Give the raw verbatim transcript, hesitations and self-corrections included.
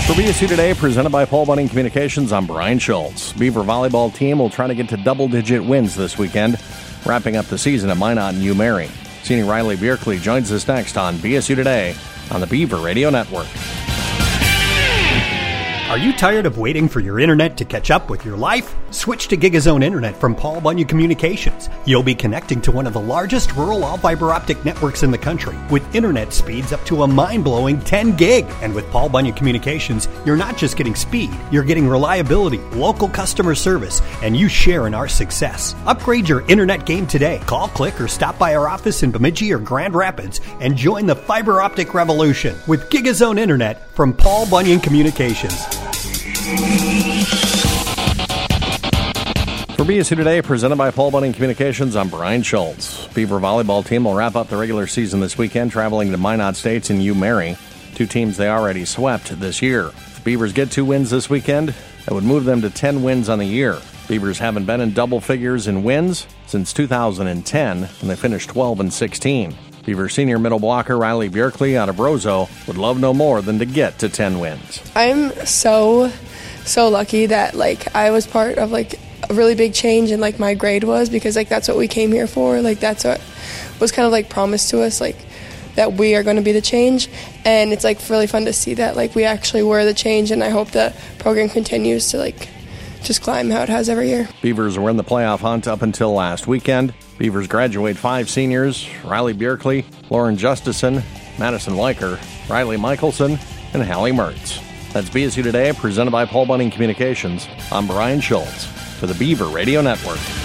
For B S U Today, presented by Paul Bunyan Communications, I'm Brian Schultz. Beaver volleyball team will try to get to double-digit wins this weekend, wrapping up the season at Minot and U-Mary. Senior Riley Bierkley joins us next on B S U Today on the Beaver Radio Network. Are you tired of waiting for your internet to catch up with your life? Switch to GigaZone Internet from Paul Bunyan Communications. You'll be connecting to one of the largest rural all-fiber optic networks in the country with internet speeds up to a mind-blowing ten gig. And with Paul Bunyan Communications, you're not just getting speed, you're getting reliability, local customer service, and you share in our success. Upgrade your internet game today. Call, click, or stop by our office in Bemidji or Grand Rapids and join the fiber optic revolution with GigaZone Internet from Paul Bunyan Communications. For B S U Today, presented by Paul Bunyan Communications, I'm Brian Schultz. Beaver volleyball team will wrap up the regular season this weekend, traveling to Minot States and U-Mary, two teams they already swept this year. If the Beavers get two wins this weekend, that would move them to ten wins on the year. Beavers haven't been in double figures in wins since two thousand ten, when they finished twelve and sixteen. Beaver senior middle blocker Riley Bierkley out of Roseau would love no more than to get to ten wins. I'm so, so lucky that, like, I was part of, like, a really big change in, like, my grade was, because, like, that's what we came here for. Like, that's what was kind of, like, promised to us, like, that we are going to be the change. And it's, like, really fun to see that, like, we actually were the change, and I hope the program continues to, like, just climb how it has every year. Beavers were in the playoff hunt up until last weekend. Beavers graduate five seniors: Riley Bierkley, Lauren Justison, Madison Weicker, Riley Michelson, and Hallie Mertz. That's B S U Today, presented by Paul Bunyan Communications. I'm Brian Schultz for the Beaver Radio Network.